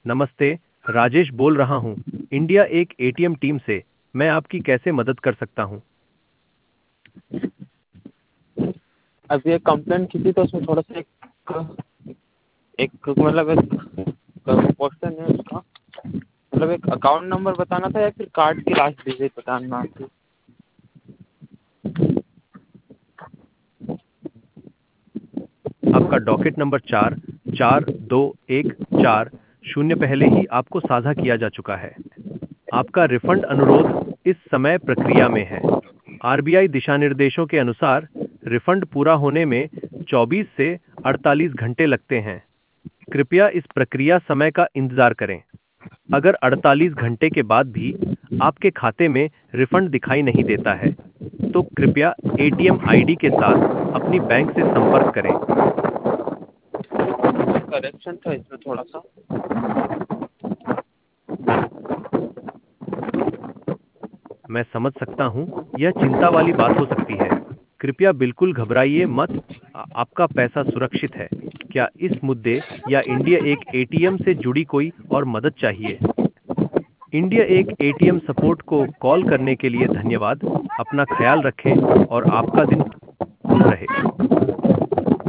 नमस्ते, राजेश बोल रहा हूँ। इंडिया एक एटीएम टीम से। मैं आपकी कैसे मदद कर सकता हूँ? अभी एक कंप्लेंट की थी तो उसमें थोड़ा सा एक मतलब एक क्वेश्चन है उसका। मतलब एक अकाउंट नंबर बताना था या फिर कार्ड की लास्ट डिजिट बताना थी। आपका डॉकेट नंबर 44214 पहले ही आपको साझा किया जा चुका है। आपका रिफंड अनुरोध इस समय प्रक्रिया में है। आरबीआई दिशानिर्देशों के अनुसार रिफंड पूरा होने में 24 से 48 घंटे लगते हैं। कृपया इस प्रक्रिया समय का इंतजार करें। अगर 48 घंटे के बाद भी आपके खाते में रिफंड दिखाई नहीं देता है, तो कृपया एटीएम आईडी के साथ अपनी बैंक से संपर्क करें। करेक्शन था इसमें थोड़ा सा। मैं समझ सकता हूँ, यह चिंता वाली बात हो सकती है। कृपया बिल्कुल घबराइए मत। आपका पैसा सुरक्षित है। क्या इस मुद्दे या इंडिया एक एटीएम से जुड़ी कोई और मदद चाहिए? इंडिया एक एटीएम सपोर्ट को कॉल करने के लिए धन्यवाद। अपना ख्याल रखें और आपका दिन शुभ रहे।